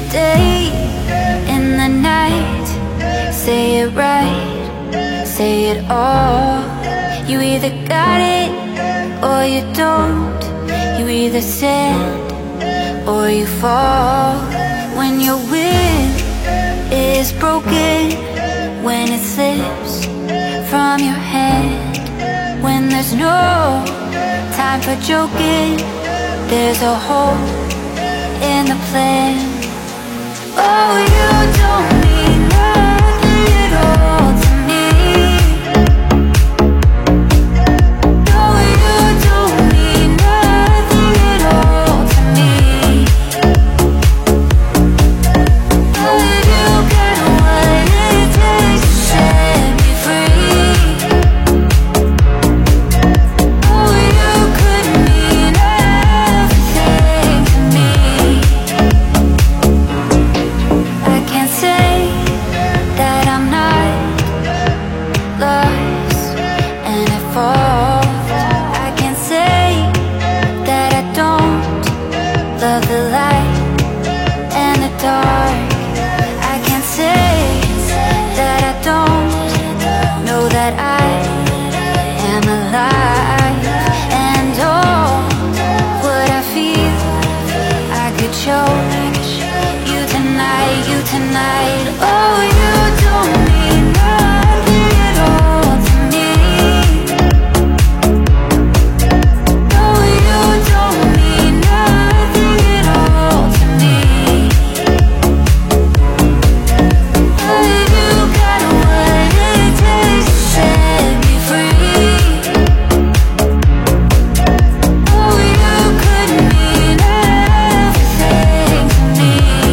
day, in the night. Say it right, say it all. You either got it or you don't. You either stand or you fall. When your will is broken, when it slips from your hand, when there's no time for joking, there's a hole in the plan. Oh, you don't mean nothing at all to me. No, you don't mean nothing at all to me. But you got what it takes to set me free. Oh, you could mean everything to me. I can't say that I'm not lost and evolved. I can't say that I don't love the light and the dark. I can't say that I don't know that I am alive. And all what I feel, I could show you tonight, you tonight. Oh, you don't mean nothing at all to me. No, you don't mean nothing at all to me. But you got what it takes to set me free. Oh, you could mean everything to me.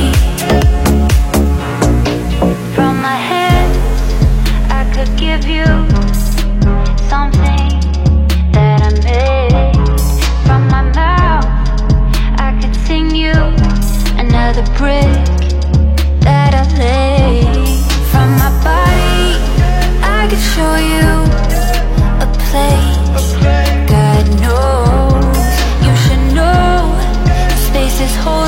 From my head, I could give you something that I made. From my mouth, I could sing you another brick that I laid. From my body, I could show you a place. God knows you should know space is holding